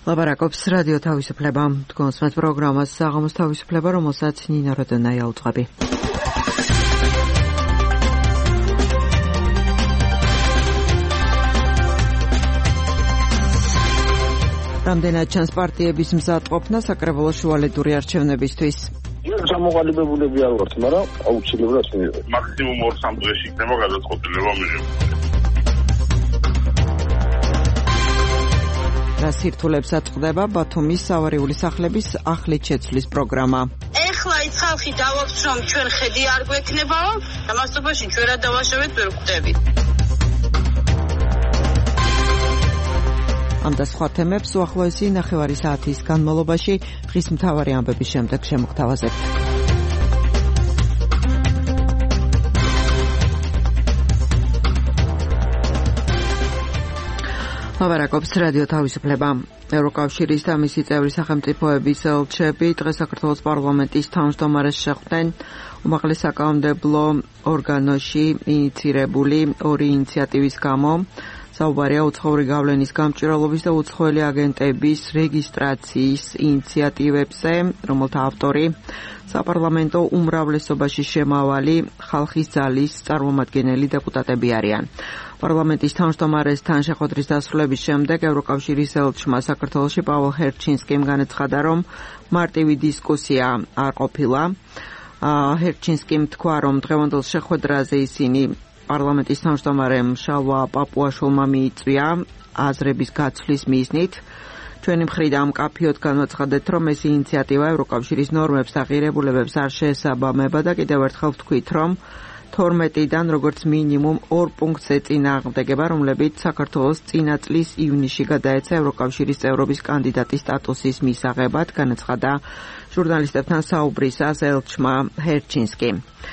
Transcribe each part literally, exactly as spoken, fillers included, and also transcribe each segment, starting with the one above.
ლაპარაკობს რადიო თავისუფლება. თქვენს მათ პროგრამას საღამოს თავისუფლება, რომელსაც ნინა როდონაია უძღვები. რამდენად ჩანს პარტიების მზადყოფნა საკრებულო შუალედური არჩევნებისთვის? ჩამოყალიბებულები არ ვართ, მაგრამ აუცილებლად მივიღეთ. მაქსიმუმ ორ სამ დღეში იქნება გადაწყვეტილება მიღებული. რა სირთულებს აწყდება ბათუმის სავარიული სახლების ახლით შეცვლის პროგრამა? ეხლა ის ხალხი დავაქვს, რომ ჩვენ ხედი არ გვექნებაო, ამასობაში ჩვენ რა დავაშავეთ ვერ გვხვდებით. ამ და სხვა თემებს უახლოესი ნახევარი საათის განმავლობაში დღის მთავარი ამბების შემდეგ შემოგთავაზებთ. ლაპარაკობს რადიო თავისუფლება. ევროკავშირის და მისი წევრი სახელმწიფოების ელჩები დღეს საქართველოს პარლამენტის თავმჯდომარეს შეხვდნენ უმაღლეს საკანონმდებლო ორგანოში ინიცირებული ორი ინიციატივის გამო. საუბარია უცხოური გავლენის გამჭვირვალობის და უცხოელი აგენტების რეგისტრაციის ინიციატივებზე, რომელთა ავტორი საპარლამენტო უმრავლესობაში შემავალი ხალხის ძალის წარმომადგენელი დეპუტატები არიან. პარლამენტის თავმჯდომარესთან შეხვედრის დასრულების შემდეგ ევროკავშირის ელჩმა საქართველოში პაველო ჰერჩინსკიმ განაცხადა, რომ მარტივი დისკუსია არ ყოფილა. ჰერჩინსკიმ თქვა, რომ დღევანდელ შეხვედრაზე ისინი პარლამენტის თავმჯდომარემ შალვა პაპუაშვილმა მიიწვია აზრების გაცვლის მიზნით. ჩვენი მხრიდან მკაფიოდ განვაცხადეთ, რომ ეს ინიციატივა ევროკავშირის ნორმებს და ღირებულებებს არ შეესაბამება და კიდევ ერთხელ ვთქვით, რომ თორმეტიდან როგორც მინიმუმ ორ პუნქტზე წინააღმდეგება, რომლებიც საქართველოს წინა წლის ივნისში გადაეცა ევროკავშირის წევრობის კანდიდატის სტატუსის მისაღებად, განაცხადა ჟურნალისტებთან საუბრისას ელჩმა ჰერჩინსკიმ.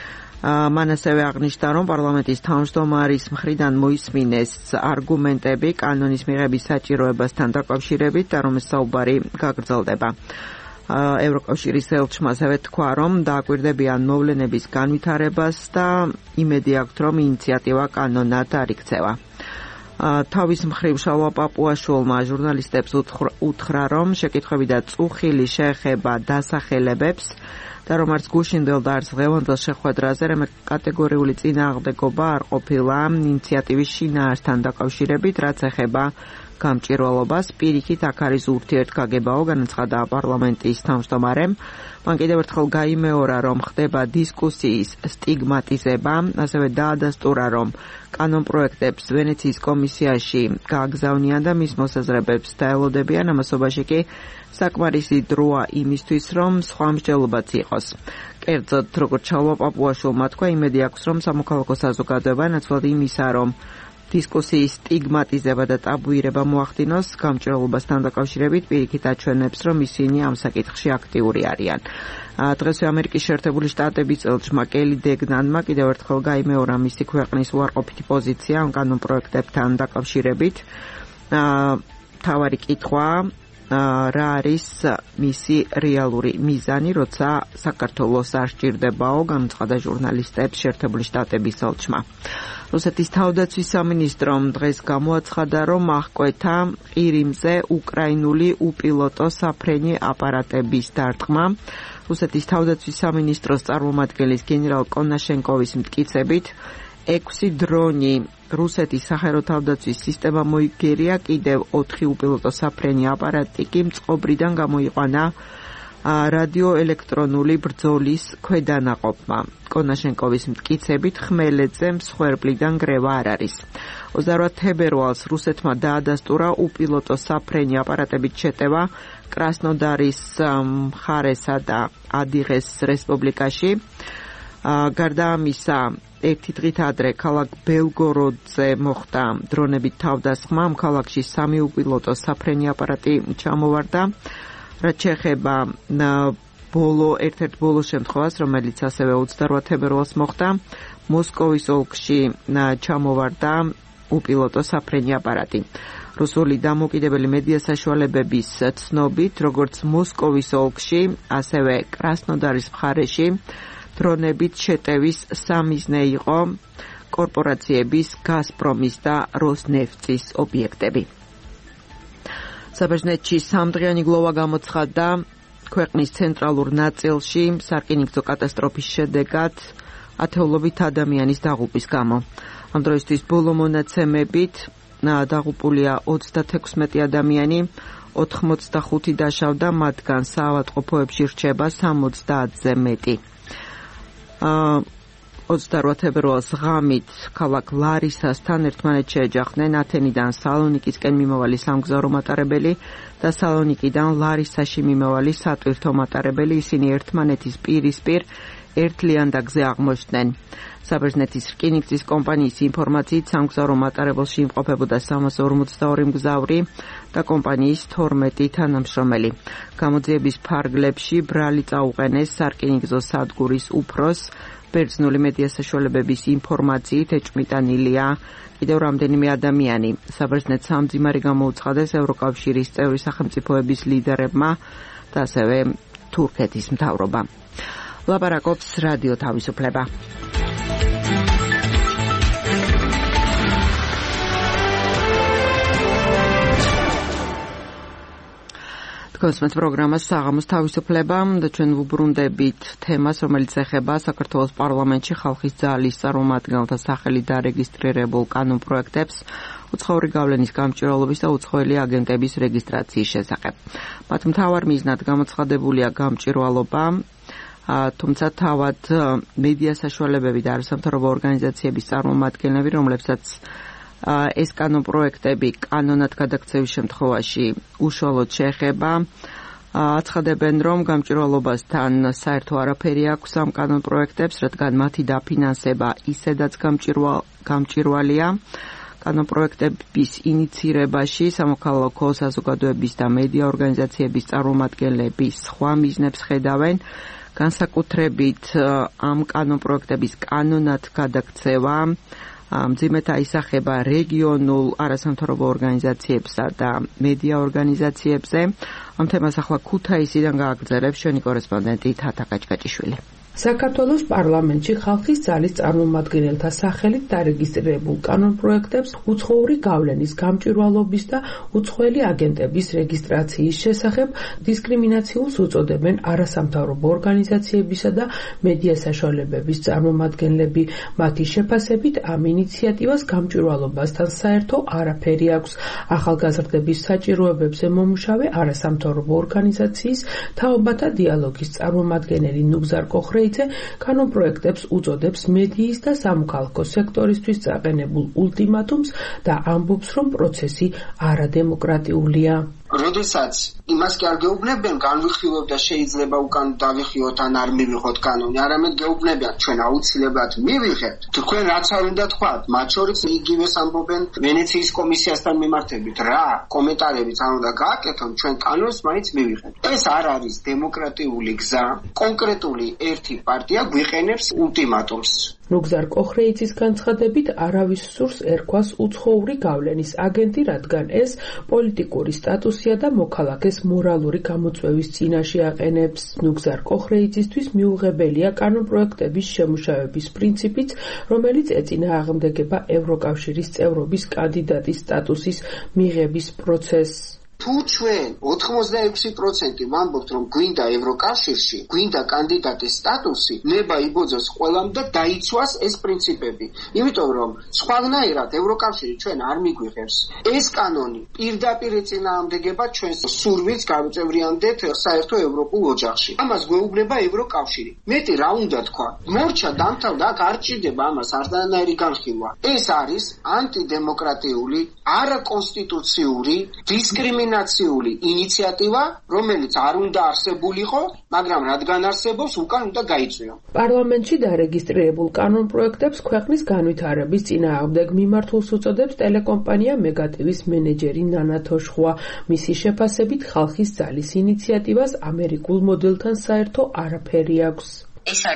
მან ასევე აღნიშნა, რომ პარლამენტის თავმჯდომარის მხრიდან მოისმინეს არგუმენტები კანონის მიღების საჭიროებასთან დაკავშირებით და რომ ეს საუბარი გაგრძელდება. ევროკავშირის ელჩმა ასევე თქვა, რომ დააკვირდებიან მოვლენების განვითარებას და იმედი აქვთ, რომ ინიციატივა კანონად არ იქცევა. თავის მხრივ შალვა პაპუაშვილმა ჟურნალისტებს უთხრა, რომ შეკითხვები და წუხილი შეეხება დასახელებებს და რომ არც გუშინდელ და არც დღევანდელ შეხვედრაზე რამე კატეგორიული წინააღმდეგობა არ ყოფილა ინიციატივის შინაარსთან დაკავშირებით, რაც ეხება გამჭვირვალობას. პირიქით აქ არის ურთიერთგაგებაო, განაცხადა პარლამენტის თავმჯდომარემ. მან კიდევ ერთხელ გაიმეორა, რომ ხდება დისკუსიის სტიგმატიზება, ასევე დაადასტურა, რომ კანონპროექტებს ვენეციის კომისიაში გააგზავნიან და მის მოსაზრებებს დაელოდებიან, ამასობაში კი საკმარისი დროა იმისთვის, რომ სხვა მსჯელობაც იყოს. კერძოდ, როგორც შალვა პაპუაშვილმა თქვა, იმედი აქვს, რომ სამოქალაქო საზოგადოება ნაცვლად იმისა, რომ დისკუსიის სტიგმატიზება და ტაბუირება მოახდინოს გამჭვირვალობასთან დაკავშირებით, პირიქით აჩვენებს, რომ ისინი ამ საკითხში აქტიური არიან. დღესვე ამერიკის შეერთებული შტატების ელჩმა კელი დეგნანმა კიდევ ერთხელ გაიმეორა მისი ქვეყნის უარყოფითი პოზიცია ამ კანონპროექტებთან დაკავშირებით. მთავარი კითხვა რა არის მისი რეალური მიზანი, როცა საქართველოს არ სჭირდებაო, განაცხადა ჟურნალისტებს შეერთებული შტატების ელჩმა. რუსეთის თავდაცვის სამინისტრომ დღეს გამოაცხადა, რომ აღკვეთა ყირიმზე უკრაინული უპილოტო საფრენი აპარატების დარტყმა. რუსეთის თავდაცვის სამინისტროს წარმომადგენლის გენერალ კონაშენკოვის მტკიცებით, ექვსი დრონი რუსეთის სახელო თავდაცვის სისტემა მოიგერია, კიდევ ოთხი უპილოტო საფრენი აპარატი კი მწყობრიდან გამოიყვანა რადიოელექტრონული ბრძოლის ქვედანაყოფმა. კონაშენკოვის მტკიცებით, ხმელეთზე მსხვერპლიდან გრევა არ არის. ოცდაორ თებერვალს რუსეთმა დაადასტურა უპილოტო საფრენი აპარატებით შეტევა კრასნოდარის მხარესა და ადიღეს რესპუბლიკაში. გარდა ამისა, ერთი დღით ადრე ქალაქ ბელგოროდზე მოხდა დრონებით თავდასხმა. ამ ქალაქში სამი უპილოტო საფრენი აპარატი ჩამოვარდა. რაც შეეხება ბოლო ერთ-ერთ ბოლო შემთხვევას, რომელიც ასევე ოცდაორ თებერვალს მოხდა, მოსკოვის ოლქში ჩამოვარდა უპილოტო საფრენი აპარატი. რუსული დამოუკიდებელი მედია საშუალებების ცნობით, როგორც მოსკოვის ოლქში, ასევე კრასნოდარის მხარეში დრონებით შეტევის სამიზნე იყო კორპორაციების გაზპრომის და როსნეფტის ობიექტები. საბერძნეთში სამდღიანი გლოვა გამოცხადდა ქვეყნის ცენტრალურ ნაწილში სარკინიგზო კატასტროფის შედეგად ათეულობით ადამიანის დაღუპვის გამო. ამ დროისთვის ბოლო მონაცემებით დაღუპულია ოცდათექვსმეტი ადამიანი, ოთხმოცდახუთი დაშავდა, მათგან საავადმყოფოებში რჩება სამოცდაათზე მეტი. ოცდაოთხ თებერვალს ღამით ქალაქ ლარისასთან ერთმანეთში ეჯახდნენ ათენიდან სალონიკისკენ მიმავალი სამგზავრო მატარებელი და სალონიკიდან ლარისაში მიმავალი სატვირთო მატარებელი. ისინი ერთმანეთის პირისპირ ერთ ლიანდაგზე აღმოჩნდნენ. საბერძნეთის რკინიგზის კომპანიის ინფორმაციით სამგზავრო მატარებელში იმყოფებოდა სამას ორმოცდაორი მგზავრი და კომპანიის თორმეტი თანამშრომელი. გამოძიების ფარგლებში ბრალი წაუყენეს სარკინიგზო სადგურის უფროს. ბერძნული მედია საშუალებების ინფორმაციით ეჭვმიტანილია კიდევ რამდენიმე ადამიანი. საბერძნეთს სამძიმარი გამოუცხადეს ევროკავშირის წევრი სახელმწიფოების ლიდერებმა და ასევე თურქეთის მთავრობა. ლაპარაკობს რადიო თავისუფლება. თქვენს პროგრამას საღამოს თავისუფლება და ჩვენ ვუბრუნდებით თემას, რომელიც ეხება საქართველოს პარლამენტში ხალხის ძალის წარმომადგენელთა სახელით დარეგისტრირებულ კანონპროექტებს უცხოური გავლენის გამჭვირვალობის და უცხოელი აგენტების რეგისტრაციის შესახებ. მათ მთავარ მიზნად გამოცხადებულია გამჭვირვალობა, თუმცა თავად მედია საშუალებები და არასამთავრობო ორგანიზაციების წარმომადგენლები, რომლებსაც ეს კანონპროექტები კანონად გადაქცევის შემთხვევაში უშუალოდ შეეხება, აცხადებენ, რომ გამჭვირვალობასთან საერთო არაფერი აქვს ამ კანონპროექტებს, რადგან მათი დაფინანსება ისედაც გამჭვირვალეა. კანონპროექტების ინიცირებაში სამოქალაქო საზოგადოების და მედია ორგანიზაციების წარმომადგენლები სხვა მიზნებს ხედავენ, განსაკუთრებით ამ კანონპროექტების კანონად გადაქცევა მძიმედ აისახება რეგიონულ არასამთავრობო ორგანიზაციებსა და მედია ორგანიზაციებზე. ამ თემას ახლა ქუთაისიდან გააგრძელებს ჩვენი კორესპონდენტი თათა კაჭკაჭიშვილი. საქართველოს პარლამენტში ხალხის ძალის წარმომადგენელთა სახელით დარეგისტრირებულ კანონპროექტებს უცხოური გავლენის გამჭვირვალობის და უცხოელი აგენტების რეგისტრაციის შესახებ დისკრიმინაციულს უწოდებენ არასამთავრობო ორგანიზაციებისა და მედია საშუალებების წარმომადგენლები. მათი შეფასებით ამ ინიციატივას გამჭვირვალობასთან საერთო არაფერი აქვს. ახალგაზრდების საჭიროებებზე მომუშავე არასამთავრობო ორგანიზაციის თაობათა დიალოგის წარმომადგენელი ნუგზარ კოხრე კანონპროექტებს უწოდებს მედიის და სამოქალაქო სექტორისთვის წაყენებულ ულტიმატუმს და ამბობს, რომ პროცესი არადემოკრატიულია. როდესაც იმას კი არ გეუბნებიან განვიხილოთ და შეიძლება უკან დავიხიოთ ან არ მივიღოთ კანონი, არამედ გეუბნებიან ჩვენ აუცილებლად მივიღებთ. თქვენ რაც არ უნდა თქვათ, მათ შორის იგივეს ამბობენ ვენეციის კომისიასთან მიმართებით, რა კომენტარებიც არ უნდა გააკეთონ, ჩვენ კანონს მაინც მივიღებთ. ეს არ არის დემოკრატიული გზა. კონკრეტული ერთი პარტია გვიყენებს ულტიმატუმს. ნუგზარ კოხრეიძის განცხადებით არავის სურს ერქვას უცხოური გავლენის აგენტი, რადგან ეს პოლიტიკური სტატუსია და მოქალაქეს მორალური გამოწვევის წინაშე აყენებს. ნუგზარ კოხრეიძისთვის მიუღებელია კანონპროექტების შემუშავების პრინციპიც, რომელიც ეწინააღმდეგება ევროკავშირის წევრობის კანდიდატის სტატუსის მიღების პროცესს. თუ ჩვენ ოთხმოცდაექვსი პროცენტი ვამბობთ, რომ გვინდა ევროკავშირში, გვინდა კანდიდატის სტატუსი, ნება იბოძოს ყველამ და დაიცვას ეს პრინციპები. იმიტომ რომ სხვანაირად ევროკავშირი ჩვენ არ მიგვიღებს. ეს კანონი პირდაპირ ეწინააღმდეგება ჩვენს სურვილს გავიწევრიანდეთ საერთო ევროპულ ოჯახში. ამას გვეუბნება ევროკავშირი. მეტი რა უნდა თქვა? მორჩა დამთავრდა, აქ არ ჭირდება ამას არანაირი განხილვა. ეს არის ანტიდემოკრატიული, არაკონსტიტუციური, დისკრიმინაციული ინიციატივა, რომელიც არ უნდა არსებულიყო, მაგრამ რადგან არსებობს, უკან უნდა გაიწვიო. პარლამენტში დარეგისტრირებულ კანონპროექტებს ქვეყნის განვითარების წინააღმდეგ მიმართულს უწოდებს ტელეკომპანია მეგატივის მენეჯერი ნანა თოშხვა. მისი შეფასებით ხალხის ძალის ინიციატივას ამერიკულ მოდელთან საერთო არაფერი აქვს. ეს არის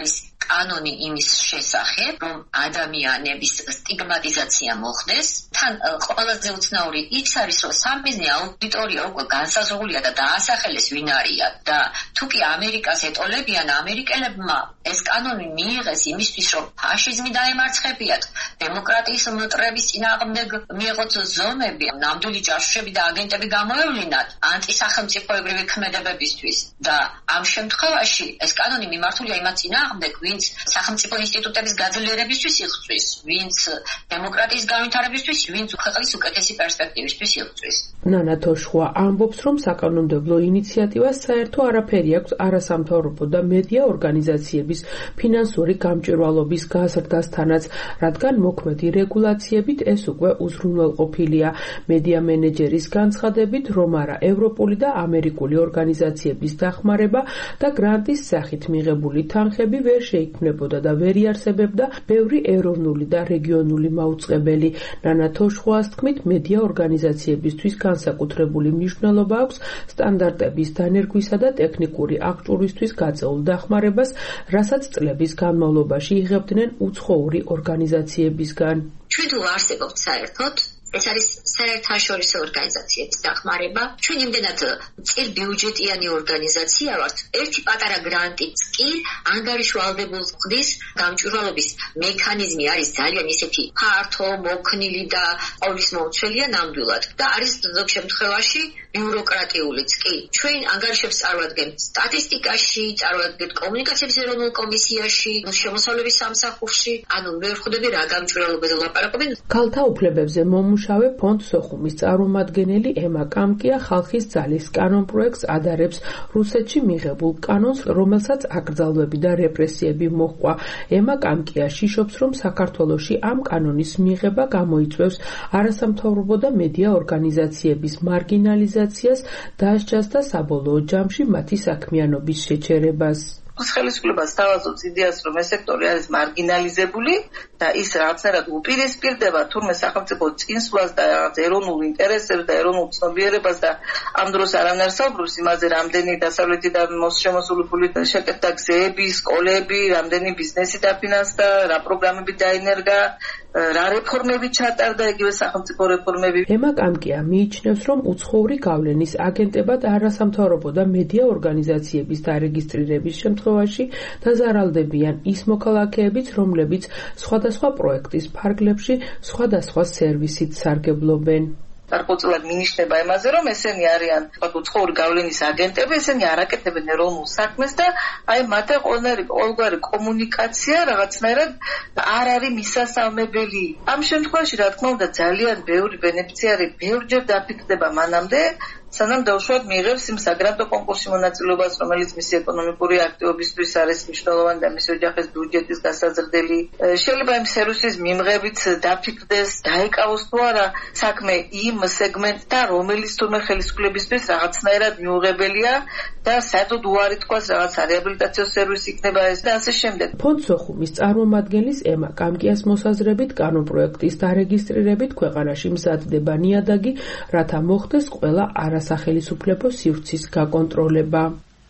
კანონი იმის შესახებ, რომ ადამიანების სტიგმატიზაცია მოხდეს. თან ყველაზე უცნაური ის არის, რომ სამიზნე აუდიტორია უკვე განსაზღვრულია და დაასახელეს ვინ არიან და თუ კი ამერიკას ეტოლებიან, ამერიკელებმა ეს კანონი მიიღეს იმისთვის, რომ ფაშიზმი დაემარცხებიათ, დემოკრატიის მტრების წინააღმდეგ მიეღოთ ზომები, ნამდვილი ჯაშუშები და აგენტები გამოევლინათ ანტისახელმწიფოებრივი ქმედებებისთვის და ამ შემთხვევაში ეს კანონი მიმართულია იმათ წინააღმდეგ, ვინც სახელმწიფო ინსტიტუტების გაძლიერებისთვის იღწვის, ვინც დემოკრატიის განვითარებისთვის, ვინც ქვეყნის უკეთესი პერსპექტივისთვის იღწვის. ნანა თოშხვა ამბობს, რომ საკანონმდებლო ინიციატივას საერთო არაფერი აქვს არასამთავრობო და მედია ორგანიზაციების ფინანსური გამჭვირვალობის გაზრდასთანაც, რადგან მოქმედი რეგულაციებით ეს უკვე უზრუნველყოფილია. მედია მენეჯერის განცხადებით, რომ არა ევროპული და ამერიკული ორგანიზაციების დახმარება და გრანტის სახით მიღებული თანხები ვერ შეიქმნებოდა და ვერ იარსებებდა ბევრი ეროვნული და რეგიონული მაუწყებელი. ნანა თოშხუას თქმით, მედია ორგანიზაციებისთვის განსაკუთრებული მნიშვნელობა აქვს სტანდარტების დანერგვისა და ტექნიკური აღჭურვისთვის გაწეულ დახმარებას, რასაც წლების განმავლობაში იღებდნენ უცხოური ორგანიზაციებისგან. ჩვენ თუ არსებობთ საერთოდ ეს არის საერთაშორისო ორგანიზაციების დახმარება. ჩვენ იმდენად წირბიუჯეტიანი ორგანიზაცია ვართ, ერთი პატარა გრანტიც კი ანგარიშვალდებულ ხდის გამჭვირვალობის მექანიზმი არის ძალიან ისეთი ფართო, მოქნილი და ყოვლისმომცველია ნამდვილად და არის ზოგ შემთხვევაში ბიუროკრატიულიც კი. ჩვენ ანგარიშებს წარვადგენთ სტატისტიკაში, წარვადგენთ კომუნიკაციების ეროვნულ კომისიაში, შემოსავლების სამსახურში, ანუ მე ვხვდები რა გამჭვირვალობაზე ლაპარაკობენ. ქალთა უფლებებზე მომუშავე ფონდ სოხუმის წარმომადგენელი ემა კამკია ხალხის ძალის კანონ პროექტს ადარებს რუსეთში მიღებულ კანონს, რომელსაც აკრძალვები და რეპრესიები მოჰყვა. ემა კამკია შიშობს, რომ საქართველოში ამ კანონის მიღება გამოიწვევს არასამთავრობო და მედია ორგანიზაციების მარგინალიზაციას, დასჯას და საბოლოო ჯამში მათი საქმიანობის შეჩერებას. ხელისუფლებას თავაზობს იდეას, რომ ეს სექტორი არის მარგინალიზებული და ის რაღაცნაირად უპირისპირდება თურმე სახელმწიფო წინსვლას და რაღაც ეროვნულ ინტერესებს და ეროვნულ ცნობიერებას და ამ დროს არანაირ საუბრობს იმაზე, რამდენი დასავლეთიდან შემოსული ფულით შეკეთდა გზები, სკოლები, რამდენი ბიზნესი დაფინანსდა, რა პროგრამები დაინერგა, რა რეფორმები ჩატარდა, იგივე სახელმწიფო რეფორმები. ემა კამკია მიიჩნევს, რომ უცხოური გავლენის აგენტებად არასამთავრობო და მედია ორგანიზაციების დარეგისტრირების შემთხვევაში დაზარალდებიან ის მოქალაქეებიც, რომლებიც სხვადასხვა პროექტის ფარგლებში სხვადასხვა სერვისით სარგებლობენ. გარკვეულწილად მინიშნება იმაზე, რომ ესენი არიან უცხოური გავლენის აგენტები, ესენი არ აკეთებენ ეროვნულ საქმეს და აი მათი ყოველგვარი კომუნიკაცია რაღაცნაირად არ არის მისასალმებელი. ამ შემთხვევაში, რა თქმა უნდა, ძალიან ბევრი ბენეფიციარი ბევრჯერ დაფიქრდება მანამდე, სანამ დაუშვათ მიიღებს იმ საგრანტო კონკურსში მონაწილეობას, რომელიც მისი ეკონომიკური აქტივობისთვის არის მნიშვნელოვანი და მისი ოჯახის ბიუჯეტის გასაზრდელი. შეიძლება იმ სერვისის მიმღებით დაფიქრდეს, დაეკავოს თუ არა საქმე იმ სეგმენტთან, რომელიც თურმე ხელისუფლებისთვის რაღაცნაირად მიუღებელია და საერთოდ უარი თქვას რაღაც რეაბილიტაციო სერვისი იქნება ეს და ასე შემდეგ. ფონდ სოხუმის წარმომადგენლის ემა კამკიას მოსაზრებით, კანონ პროექტის დარეგისტრირებით ქვეყანაში მზადდება ნიადაგი, რათა მოხდეს ყველა არასახელისუფლებო სივრცის გაკონტროლება.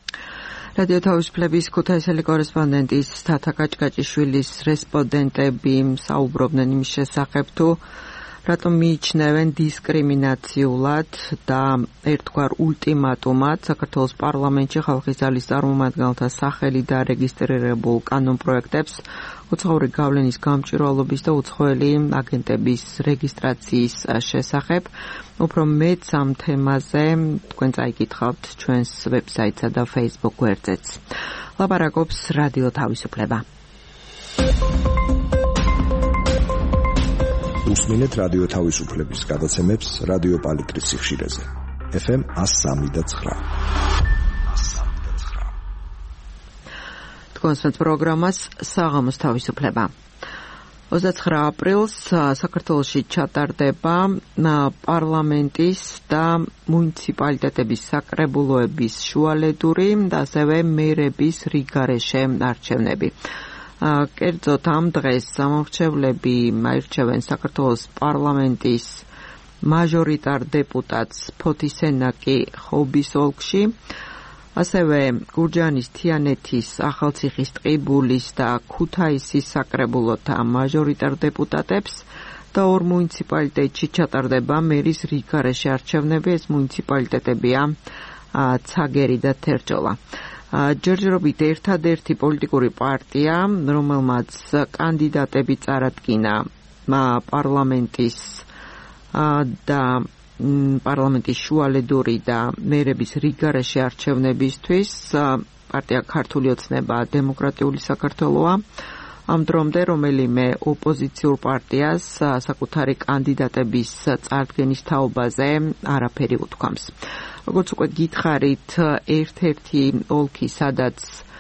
რადიო თავისუფლების ქუთაისელი კორესპონდენტის თათა კაჭკაჭიშვილის რესპონდენტები საუბრობდნენ იმის შესახებ, თუ რატომ მიიჩნევენ დისკრიმინაციულად და ერთგვარ ულტიმატუმად საქართველოს პარლამენტში ხალხის ძალის წარმომადგენელთა სახელი და რეგისტრირებულ კანონ პროექტებს უცხოური გავლენის გამჭვირვალობის და უცხოელი აგენტების რეგისტრაციის შესახებ. უფრო მეტ ამ თემაზე თქვენ წაიკითხავთ ჩვენს ვებსაიტსა და Facebook გვერდზეც. ლაპარაკობს რადიო თავისუფლება. უსმინეთ რადიო თავისუფლების გადაცემებს რადიო პალიტრის სიხშირეზე. ეფ ემ one oh three point nine. თქვენს პროგრამას საღამოს თავისუფლება. ოცდაცხრა აპრილს საქართველოში ჩატარდება პარლამენტის და მუნიციპალიტეტების საკრებულოების შუალედური და ასევე მერების რიგგარეშე არჩევნები. კერძოდ ამ დღეს სამორჩევლები აირჩევენ საქართველოს პარლამენტის მაჟორიტარ დეპუტატს ფოთის ენაკი ხობის ოლქში, ასევე გურჯაანის თიანეთის, ახალციხის, ტყიბულის და ქუთაისის საკრებულოთა მაჟორიტარ დეპუტატებს და ორ მუნიციპალიტეტში ჩატარდება მერის რიგგარეშე არჩევნები. ეს მუნიციპალიტეტებია ცაგერი და თერჯოლა. ჯერჯერობით ერთადერთი პოლიტიკური პარტია, რომელმაც კანდიდატები წარადგინა პარლამენტის და პარლამენტის შუალედური და მერების რიგგარეშე არჩევნებისთვის, პარტია ქართული ოცნება დემოკრატიული საქართველოა. ამ დრომდე რომელიმე ოპოზიციურ პარტიას საკუთარი კანდიდატების წარდგენის თაობაზე არაფერი უთქვამს. როგორც უკვე გითხარით, ერთ-ერთი ოლქი, სადაც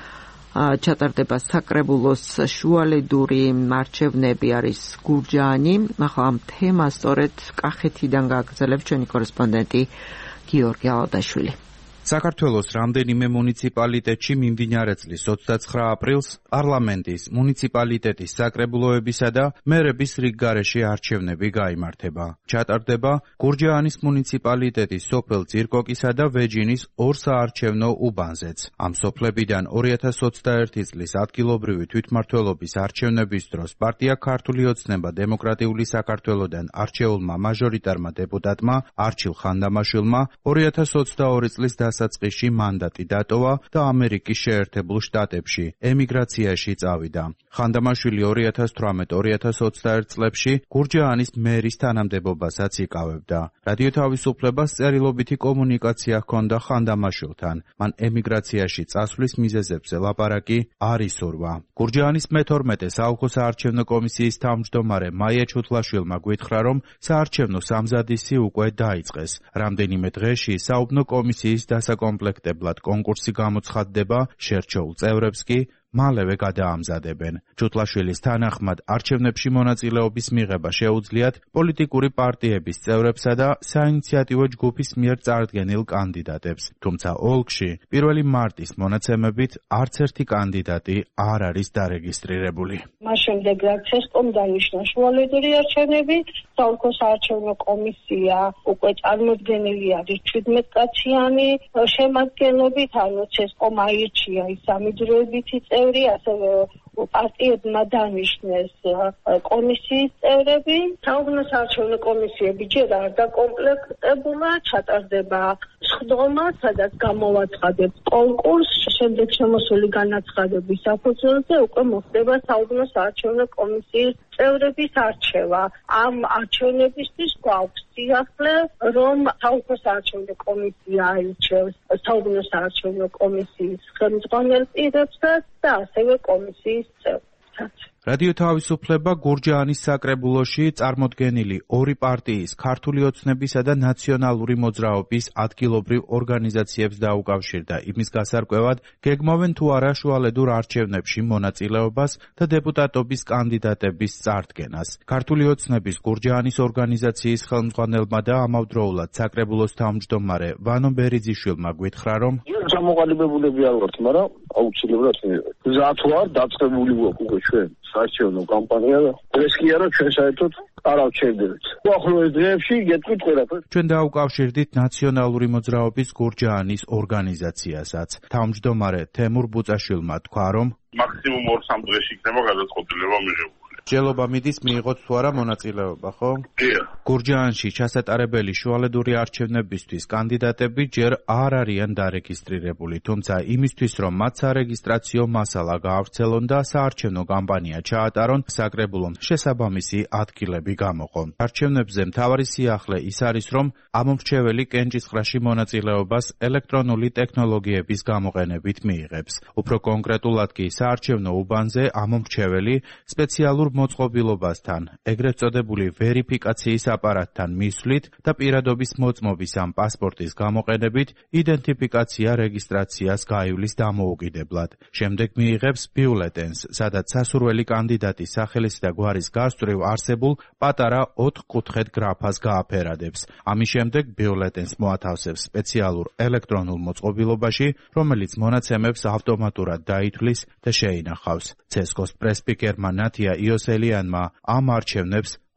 ჩატარდება საკრებულოს შუალედური არჩევნები არის გურჯაანი. ახლა ამ თემას სწორედ კახეთიდან გააგრძელებს ჩვენი კორესპონდენტი გიორგი ალადაშვილი. საქართველოს რამდენიმე მუნიციპალიტეტში მიმდინარე წლის ოცდაცხრა აპრილს პარლამენტის, მუნიციპალიტეტის საკრებულოებისა და მერების რიგგარეშე არჩევნები გაიმართება. ჩატარდება გურჯაანის მუნიციპალიტეტის სოფელ ძირკოკისა და ვეჯინის ორ საარჩევნო უბანზეც. ამ სოფლებიდან ორი ათას ოცდაერთი წლის ადგილობრივი თვითმმართველობის არჩევნების დროს პარტია ქართული ოცნება დემოკრატიული საქართველოდან არჩეულმა მაჟორიტარმა დეპუტატმა არჩილ ხანდამაშვილმა ორი ათას ოცდაორი წლის დასაწყისში მანდატი დატოვა და ამერიკის შეერთებულ შტატებში ემიგრაციაში წავიდა. ხანდამაშვილი ორი ათას თვრამეტ ორი ათას ოცდაერთ წლებში გურჯაანის მერის თანამდებობასაც იკავებდა. რადიო თავისუფლებას წერილობითი კომუნიკაცია ჰქონდა ხანდამაშვილთან. მან ემიგრაციაში წასვლის მიზეზებზე ლაპარაკი არ ისურვა. გურჯაანის მეთორმეტე საოლქო საარჩევნო კომისიის თავმჯდომარე მაია ჩუთლაშვილმა გვითხრა, რომ საარჩევნო სამზადისი უკვე დაიწყეს. რამდენიმე დღეში საუბნო კომისიის დასაკომპლექტებლად კონკურსი გამოცხადდება, შერჩეულ წევრებს კი მალევე გადაამზადებენ. ჩუთლაშვილის თანახმად არჩევნებში მონაწილეობის მიღება შეუძლიათ პოლიტიკური პარტიების წევრებსა და საინიციატივო ჯგუფის მიერ წარდგენილ კანდიდატებს. თუმცა ოლქში პირველი მარტის მონაცემებით არც ერთი კანდიდატი არ არის დარეგისტრირებული. მას შემდეგ რაც ცესკომ დანიშნა შუალედური არჩევნები, საოლქო საარჩევნო კომისია უკვე წარმოდგენილი არის შვიდმეტკაციანი შემადგენლობით, ანუ ცესკომ აირჩია ის სამიდროებითი წევრი, ასევე პარტიებმა დანიშნეს კომისიის წევრები. საუბნო საარჩევნო კომისიები ჯერ არ დაკომპლექტებულა, ჩატარდება სხდომა, სადაც გამოვაცხადებს კონკურსს, შემდეგ შემოსული განაცხადების საფუძველზე უკვე მოხდება საუბნო საარჩევნო კომისიის წევრების არჩევა. ამ არჩევნებისთვის გვაქვს სიახლე, რომ საოლქო საარჩევნო კომისია აირჩევს საუბნო საარჩევნო კომისიის ხელმძღვანელ პირებსაც და ასევე კომისიის წევრებსაც. რადიო თავისუფლება გურჯაანის საკრებულოში წარმოდგენილი ორი პარტიის, ქართული ოცნებისა და ნაციონალური მოძრაობის ადგილობრივ ორგანიზაციებს დაუკავშირდა იმის გასარკვევად, გეგმავენ თუ არა შუალედურ არჩევნებში მონაწილეობას და დეპუტატობის კანდიდატების წარდგენას. ქართული ოცნების გურჯაანის ორგანიზაციის ხელმძღვანელმა და ამავდროულად საკრებულოს თავმჯდომარე ვანო ბერიძიშვილმა გვითხრა, რომ ჩამოყალიბებულები არ ვართ, მაგრამ აუცილებლად გზა თუ არ დაწყებული გვაქვს უკვე ჩვენ საარჩევნო კამპანია და ეს კი არა ჩვენ საერთოდ არ ავჩერდებით. უახლოეს დღეებში გეტყვით ყველაფერს. ჩვენ დაუკავშირდით ნაციონალური მოძრაობის გურჯაანის ორგანიზაციასაც. თავმჯდომარე თემურ ბუწაშვილმა თქვა, რომ მაქსიმუმ ორ სამ დღეში იქნება გადაწყვეტილება მიღებული. ჯელობა მიდის მიიღოთ თუ არა მონაწილეობა, ხო? დიახ. გურჯაანში ჩასატარებელი შუალედური არჩევნებისთვის კანდიდატები ჯერ არ არიან დარეგისტრირებული, თუმცა იმისთვის, რომ მათ სარეგისტრაციო მასალა გაავრცელონ და საარჩევნო კამპანია ჩაატარონ, საკრებულომ შესაბამისი ადგილები გამოყო. არჩევნებზე მთავარი სიახლე ის არის, რომ ამომრჩეველი კენჭისყრაში მონაწილეობას ელექტრონული ტექნოლოგიების გამოყენებით მიიღებს. უფრო კონკრეტულად კი საარჩევნო უბანზე ამომრჩეველი სპეციალურ მოწყობილობასთან, ეგრეთ წოდებული ვერიფიკაციის აპარატთან მისვლით და პირადობის მოწმობის ამ პასპორტის გამოყენებით იდენტიფიკაცია რეგისტრაციას გაივლის დამოუკიდებლად. შემდეგ მიიღებს ბიულეტენს, სადაც სასურველი კანდიდატის სახელის და გვარის გასწვრივ არსებულ პატარა ოთხკუთხედ გრაფას გააფერადებს. ამის შემდეგ ბიულეტენს მოათავსებს სპეციალურ ელექტრონულ მოწყობილობაში, რომელიც მონაცემებს ავტომატურად დაითვლის და შეინახავს. ცესკოს პრესპიკერმა ნათია იოსელიანმა ამ არჩევნებს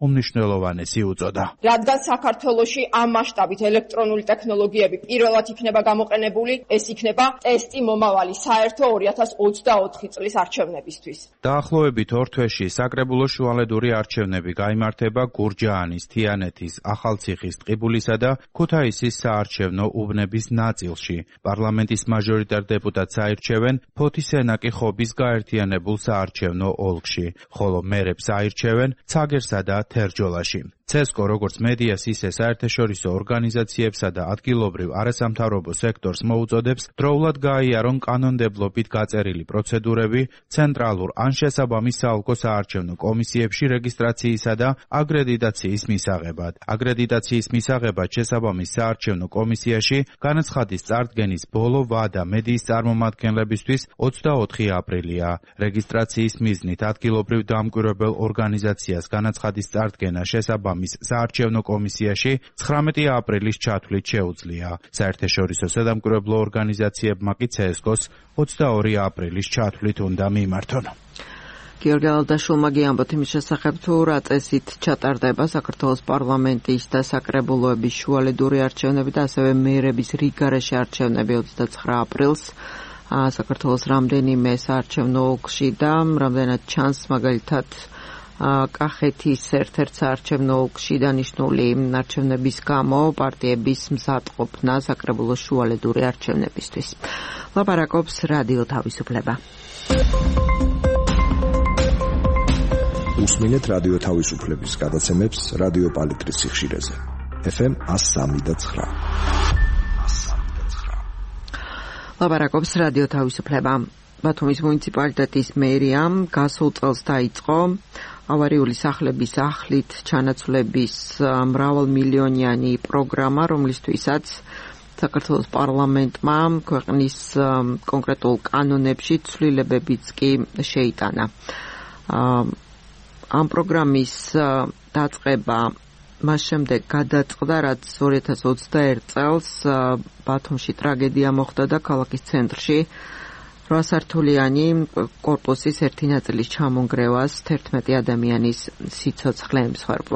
უმნიშვნელოვანესი უწოდა. რადგან საქართველოში ამ მასშტაბით ელექტრონული ტექნოლოგიები პირველად იქნება გამოყენებული, ეს იქნება ტესტი მომავალი საერთო ორი ათას ოცდაოთხი წლის არჩევნებისთვის. დაახლოებით ორ თვეში საკრებულო შუალედური არჩევნები გაიმართება გურჯაანის, თიანეთის, ახალციხის, ტყიბულისა და ქუთაისის საარჩევნო უბნების ნაწილში. პარლამენტის მაჟორიტარ დეპუტატს აირჩევენ ფოთის ენაკი ხობის გაერთიანებულ საარჩევნო ოლქში, ხოლო მერებს აირჩევენ ცაგერსა და თერჯოლაში. ცესკო როგორც მედიას, ისე საერთაშორისო ორგანიზაციებსა და ადგილობრივ არასამთავრობო სექტორს მოუწოდებს დროულად გაიარონ კანონმდებლობით გაწერილი პროცედურები ცენტრალურ ან შესაბამის საოლქო საარჩევნო კომისიებში რეგისტრაციისა და აკრედიტაციის მისაღებად. აკრედიტაციის მისაღებად შესაბამის საარჩევნო კომისიაში განაცხადის წარდგენის ბოლო ვადა მედიის წარმომადგენლებისთვის ოცდაოთხი აპრილია. რეგისტრაციის მიზნით ადგილობრივ დამკვირვებელ ორგანიზაციას განაცხადის წარდგენა შესაბამის საარჩევნო კომისიაში ცხრამეტი აპრილის ჩათვლით შეუძლია. საერთაშორისო სადამკვირვებლო ორგანიზაციებმა კი ცესკოს ოცდაორი აპრილის ჩათვლით უნდა მიმართონ. გიორგი ალდაშულმა გიამბოთ იმის შესახებ, თუ რა წესით ჩატარდება საქართველოს პარლამენტის და საკრებულოების შუალედური არჩევნები და ასევე მერების რიგგარეშე არჩევნები ოცდაცხრა აპრილს საქართველოს რამდენიმე საარჩევნო ოლქში და რამდენად ჩანს მაგალითად კახეთის ერთ-ერთ საარჩევნო ოლქში დანიშნული არჩევნების გამო პარტიების მზადყოფნა საკრებულოს შუალედური არჩევნებისთვის. ლაპარაკობს რადიო თავისუფლება. უსმინეთ რადიო თავისუფლების გადაცემებს რადიო პალიტრის სიხშირეზე. ეფ ემ one oh three და nine. ლაპარაკობს რადიო თავისუფლება. ბათუმის მუნიციპალიტეტის მერიამ გასულ წელს დაიწყო ავარიული სახლების ახლით ჩანაცვლების მრავალმილიონიანი პროგრამა, რომლისთვისაც საქართველოს პარლამენტმა ქვეყნის კონკრეტულ კანონებში ცვლილებებიც კი შეიტანა. ამ პროგრამის დაწყება მას შემდეგ გადაწყდა, რაც ორი ათას ოცდაერთი წელს ბათუმში ტრაგედია მოხდა და ქალაქის ცენტრში რვასართულიანი კორპუსის ერთი ნაწილის ჩამონგრევას თერთმეტი ადამიანის სიცოცხლე ემსხვერპლა.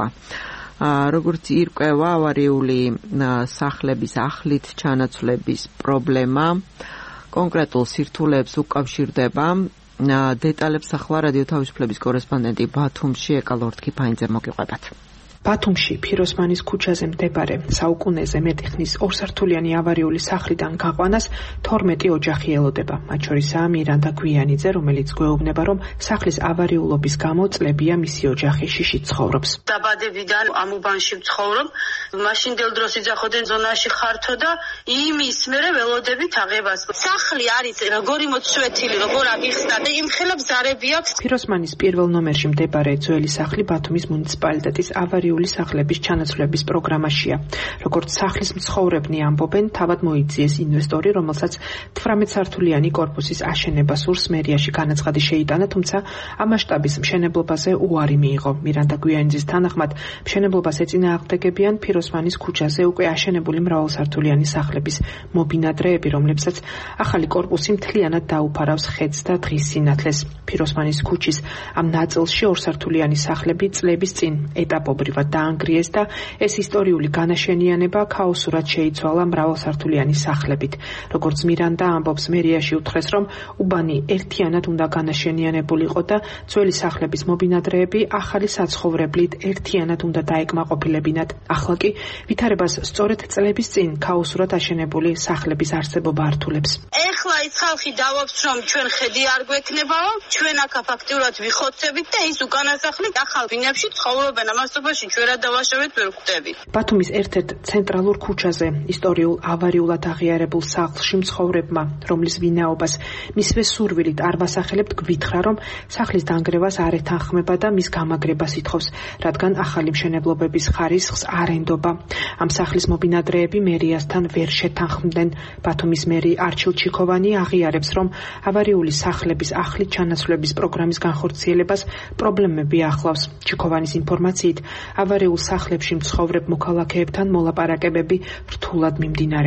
როგორც ირკვევა, ავარიული სახლების ახლით ჩანაცვლების პრობლემა კონკრეტულ სირთულეებს უკავშირდება. დეტალებს ახლა რადიო თავისუფლების კორესპონდენტი ბათუმში ეკალორდ ქიფაინძე მოგიყვებათ. ბათუმში ფიროსმანის ქუჩაზე მდებარე საუკუნეზე მეტი ხნის ორსართულიანი ავარიული სახლიდან გაყვანას თორმეტი ოჯახი ელოდება. მათ შორისაა მირანდა გვიანიძე, რომელიც გვეუბნება, რომ სახლის ავარიულობის გამო წლებია მისი ოჯახი შიშით ცხოვრობს. დაბადებიდან ამ უბანში ვცხოვრობ, მაშინდელ დროს იძახოდნენ ზონაში ხართო და იმის მერე ველოდებით აღებას. სახლი არის როგორი მოცვეთილი, როგორ აღიხსნა და იმხელა ბზარები აქვს. ფიროსმანის პირველ ნომერში მდებარე ძველი სახლი ბათუმის მუნიციპალიტეტის ავარიული სახლების ჩანაცვლების პროგრამაშია. როგორც სახლის მცხოვრებნი ამბობენ, თავად მოიძიეს ინვესტორი, რომელსაც თვრამეტ სართულიანი კორპუსის აშენება სურს, მერიაში განაცხადი შეიტანა, თუმცა ამ მასშტაბის მშენებლობაზე უარი მიიღო. მირანდა გვიანიძის თანახმად, მშენებლობას ეწინააღმდეგებიან ფიროსმანის ქუჩაზე უკვე აშენებული მრავალსართულიანი სახლების მობინადრეები, რომლებსაც ახალი კორპუსი მთლიანად დაუფარავს ხედს და დღის სინათლეს. ფიროსმანის ქუჩის ამ ნაწილში ორსართულიანი სახლები წლების წინ ეტაპობრივად დაანგრიეს და ეს ისტორიული განაშენიანება ქაოსურად შეიცვალა მრავალსართულიანი სახლებით. როგორც მირანდა ამბობს, მერიაში უთხრეს, რომ უბანი ერთიანად უნდა განაშენიანებულიყო და ძველი სახლების მობინადრეები ახალი საცხოვრებლით ერთიანად უნდა დაეკმაყოფილებინათ. ახლა კი ვითარებას სწორედ წლების წინ ქაოსურად აშენებული სახლების არსებობა ართულებს. ეხლა ის ხალხი დავაქვს, რომ ჩვენ ხედი არ გვექნებაო, ჩვენ აქა ფაქტიურად ვიხოცებით და ის უკანასახლი ახალ ბინებში ცხოვრობენ. ამასობაში ჩვენ რა დავაშევეთ ვერ ხვდებით. ბათუმის ერთ-ერთ ცენტრალურ ქუჩაზე ისტორიულ ავარიულად აღიარებულ სახლში მცხოვრებმა, რომლის ვინაობას მისვე სურვილით არ ვასახელებთ, გვითხრა, რომ სახლის დანგრევას არ ეთანხმება და მის გამაგრებას ითხოვს, რადგან ახალი მშენებლობების ხარისხს არ ენდობა. ამ სახლის მობინადრეები მერიასთან ვერ შეთანხმდნენ. ბათუმის მერი არჩილ ჩიქოვანი აღიარებს, რომ ავარიული სახლების ახლით ჩანაცვლების პროგრამის განხორციელებას პრობლემები ახლავს. ჩიქოვანის ინფორმაციით, ავარიულ სახლებში მცხოვრებ მოქალაქეებთან მოლაპარაკებები რთულად მიმდინარეობს.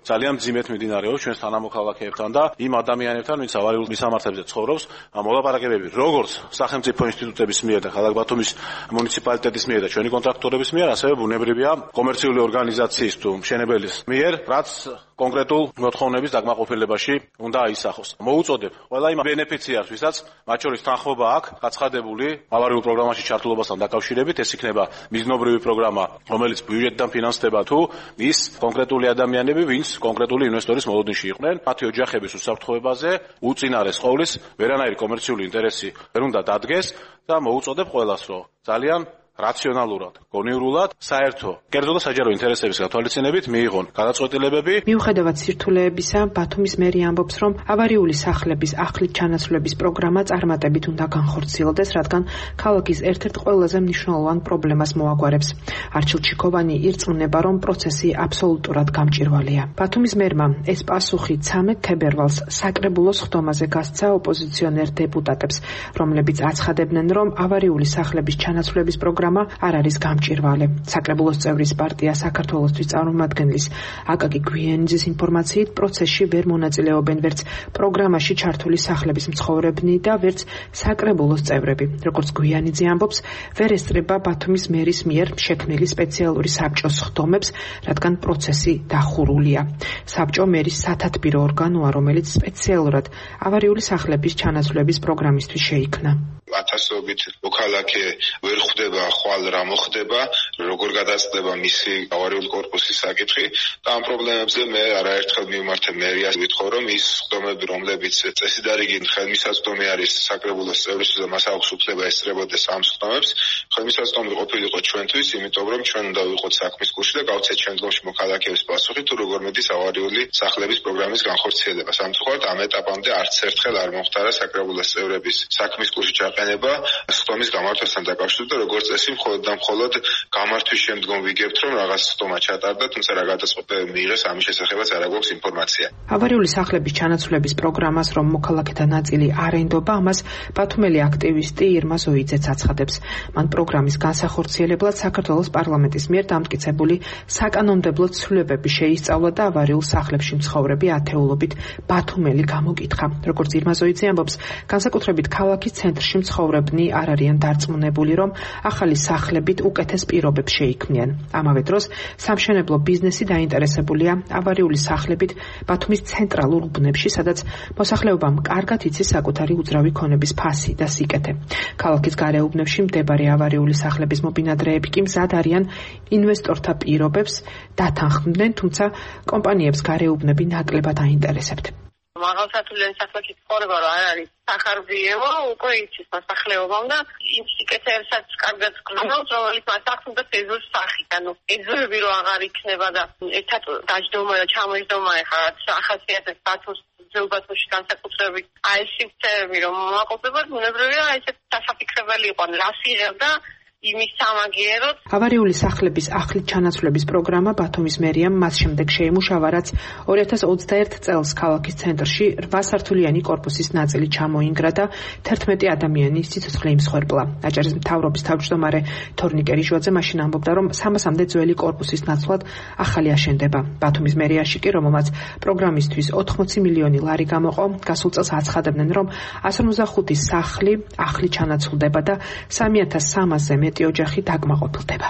ძალიან მძიმედ მიმდინარეობს ჩვენს თანამოქალაქეებთან და იმ ადამიანებთან, ვინც ავარიულ მისამართებზე ცხოვრობს, მოლაპარაკებები როგორც სახელმწიფო ინსტიტუტების მიერ და ქალაქ ბათუმის მუნიციპალიტეტის მიერ და ჩვენი კონტრაქტორების მიერ, ასევე ბუნებრივია კომერციული ორგანიზაციის თუ მშენებელის მიერ, რაც კონკრეტულ მოთხოვნების დაკმაყოფილებაში უნდა აისახოს. მოუწოდებ ყველა იმ ბენეფიციარს, ვისაც მათ შორის თანხმობა აქვს გაცხადებული ავარიულ პროგრამაში ჩართულობასთან დაკავშირებით, ეს იქნება მიზნობრივი პროგრამა, რომელიც ბიუჯეტიდან ფინანსდება თუ ის კონკრეტული ადამიანები, ვინც კონკრეტული ინვესტორის მოლოდინში იყვნენ, მათი ოჯახების უსაფრთხოებაზე უწინარეს ყოვლის ვერანაირი კომერციული ინტერესი ვერ უნდა დადგეს და მოუწოდებ ყველას, რომ ძალიან რაციონალურად, გონივრულად, საერთო, კერძო და საჯარო ინტერესების გათვალისწინებით მიიღონ გადაწყვეტილებები. მიუხედავად სირთულეებისა, ბათუმის მერი ამბობს, რომ ავარიული სახლების ახლით ჩანაცვლების პროგრამა წარმატებით უნდა განხორციელდეს, რადგან ქალაქის ერთ-ერთ ყველაზე მნიშვნელოვან პრობლემას მოაგვარებს. არჩილ ჩიქოვანი ირწმუნება, რომ პროცესი აბსოლუტურად გამჭირვალეა. ბათუმის მერმა ეს პასუხი ცამეტ თებერვალს საკრებულოს ხდომაზე გასცა ოპოზიციონერ დეპუტატებს, რომლებიც აცხადებდნენ, რომ ავარიული სახლების ჩანაცვლების პროგრამა არ არის გამჭირვალე. საკრებულოს წევრის პარტია საქართველოსთვის წარმომადგენლის აკაკი გვიანიძის ინფორმაციით, პროცესში ვერ მონაწილეობენ ვერც პროგრამაში ჩართული სახლების მცხოვრებნი და ვერც საკრებულოს წევრები. როგორც გვიანიძე ამბობს, ვერ ესწრება ბათუმის მერის მიერ შექმნილი სპეციალური საბჭოს ხდომებს, რადგან პროცესი დახურულია. საბჭო მერის სათათბირო ორგანოა, რომელიც სპეციალურად ავარიული სახლების ჩანაცვლების პროგრამისთვის შეიქმნა. ათასობით მოქალაქე ვერ ხვდება ხვალ რა მოხდება, როგორ გადაწყდება მისი ავარიული კორპუსის საკითხი და ამ პრობლემებზე მე არაერთხელ მივმართე მერიას, ვითხოვ რომ ის ხდომები, რომლებიც წესიდარიგით ხელმისაწვდომი არის საკრებულოს წევრისთვის და მას აქვს უფლება ესწრებოდეს ამ ხდომებს, ხელმისაწვდომი ყოფილიყო ჩვენთვის, იმიტომ რომ ჩვენ უნდა ვიყოთ საქმის კურსში და გავცეთ შემდგომში მოქალაქეების პასუხი თუ როგორ მედის ავარიული სახლების პროგრამის განხორციელება. სამწუხაროდ ამ ეტაპამდე არც ერთხელ არ მომხდარა საკრებულოს წევრების საქმის კურსში ჩაყენება ხდომის გამართვასთან დაკავშირებით და როგორც წესი მხოლოდ და მხოლოდ გამართვის შემდგომ ვიგებთ რომ რაღაც ხდომა ჩატარდა, თუმცა რა გადაწყვეტილება მიიღეს ამის შესახებაც არ აქვს ინფორმაცია. ავარიული სახლების ჩანაცვლების პროგრამას, რომ მოქალაქეთა ნაწილი არ ენდობა, ამას ბათუმელი აქტივისტი ირმა ზოიძეც აცხადებს. მან პროგრამის განსახორციელებლად საქართველოს პარლამენტის მიერ დამტკიცებული საკანონმდებლო ცვლილებები შეისწავლა და ავარიულ სახლებში მცხოვრები ათეულობით ბათუმელი გამოკითხა. როგორც ირმა ზოიძე ამბობს, განსაკუთრებით ქალაქის ცენტრში მცხოვრებნი არ არიან დარწმუნებული, რომ ახალი სახლებით უკეთეს პირობებს შეიქმნიან. ამავე დროს სამშენებლო ბიზნესი დაინტერესებულია ავარიული სახლებით ბათუმის ცენტრალურ უბნებში, სადაც მოსახლეობამ კარგად იცის საკუთარი უძრავი ქონების ფასი და სიკეთე. ქალაქის გარეუბნებში მდებარე ავარიული სახლების მობინადრეები კი მზად არიან ინვესტორთა პირობებს დათანხმდნენ, თუმცა კომპანიებს გარეუბნები ნაკლებად აინტერესებთ. მაღალსართულიანი სახლებში ცხოვრება რა არ არის სახარბიელო, უკვე იცის მოსახლეობამ და იმ სიკეთეებსაც კარგად გქონავს, რომელიც მას აქვს უნდა ეზოს სახით. ანუ ეზოები რო აღარ იქნება და ერთად დაждომა და ჩამოждომა ეხლა ახასიათებს ბათუმს ზეუბათოში განსაკუთრებით აი ეს სივრცეები რომ მოაყოფებად ბუნებრივია აი ეს დასაფიქრებელი იყო რას იღებ და იმის სამაგიეროდ. ავარიული სახლების ახლით ჩანაცვლების პროგრამა ბათუმის მერიამ მას შემდეგ შეიმუშავა, რაც ორი ათას ოცდაერთ წელს ქალაქის ცენტრში რვა სართულიანი კორპუსის ნაწილი ჩამოინგრა და თერთმეტი ადამიანი სიცოცხლე იმსხვერპლა. აჭარის მთავრობის თავმჯდომარე თორნიკე რიჟვაძე მაშინ ამბობდა, რომ სამასამდე ძველი კორპუსის ნაცვლად ახალი აშენდება. ბათუმის მერიაში კი, რომელმაც პროგრამისთვის ოთხმოცი მილიონი ლარი გამოყო, გასულ წელს აცხადებდნენ, რომ ასი ორმოცდახუთი სახლი ახლით ჩანაცვლდება და სამი ათას სამასზე მეტი ოჯახი დაკმაყოფილდება.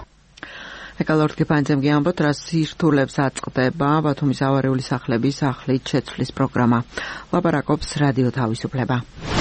ეკალორდ გიფანძემ გიამბოთ, რა სირთულებს აწყდება ბათუმის ავარიული სახლების ახლით შეცვლის პროგრამა. ლაპარაკობს რადიო თავისუფლება.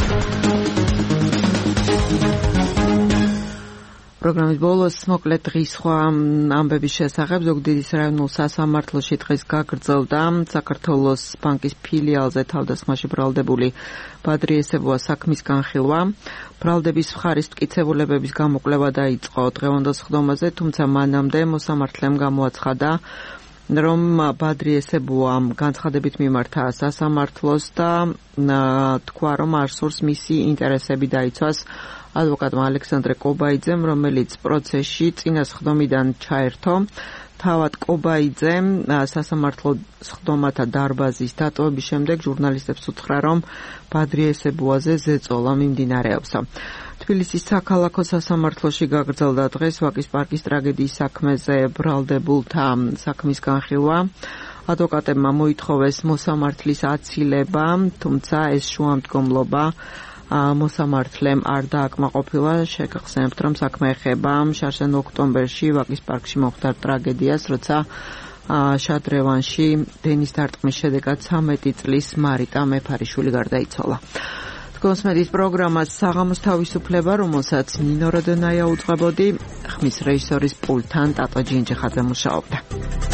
პროგრამის ბოლოს მოკლედ დღის სხვა ამბების შესახებ ზუგდიდის რაიონულ სასამართლოში დღეს გაგრძელდა საქართველოს ბანკის ფილიალზე თავდასხმაში ბრალდებული ბადრი ესებუას საქმის განხილვა. ბრალდების მხარის მტკიცებულებების გამოკვლევა დაიწყო დღევანდელ სხდომაზე, თუმცა მანამდე მოსამართლემ გამოაცხადა, რომ ბადრი ესებუამ განცხადებით მიმართა სასამართლოს და თქვა, რომ არ სურს მისი ინტერესები დაიცვას ადვოკატმა ალექსანდრე კობაიძემ, რომელიც პროცესში წინა სხდომიდან ჩაერთო. თავად კობაიძემ სასამართლო სხდომათა დარბაზის დატოვების შემდეგ ჟურნალისტებს უთხრა, რომ ბადრი ესებუაზე ზეწოლა მიმდინარეობს. თბილისის საქალაქო სასამართლოში გაგრძელდა დღეს ვაკის პარკის ტრაგედიის საქმეზე ბრალდებულთა საქმის განხილვა. ადვოკატებმა მოითხოვეს მოსამართლის აცილება, თუმცა ეს შუამდგომლობა მოსამართლემ არ დააკმაყოფილა. შეგახსენებთ, რომ საქმე ეხება შარშან ოქტომბერში ვაკის პარკში მოხდა ტრაგედიას, როცა შადრევანში დენის დარტყმის შედეგად ცამეტი წლის მარიტა მეფარიშვილი გარდაიცვალა. გოსმედის პროგრამას საღამოს თავისუფლება, რომელსაც ნინო როდონაია უძღვებოდი, ხმის რეჟისორის პულტთან ტატო ჯინჯიხაძე მუშაობდა.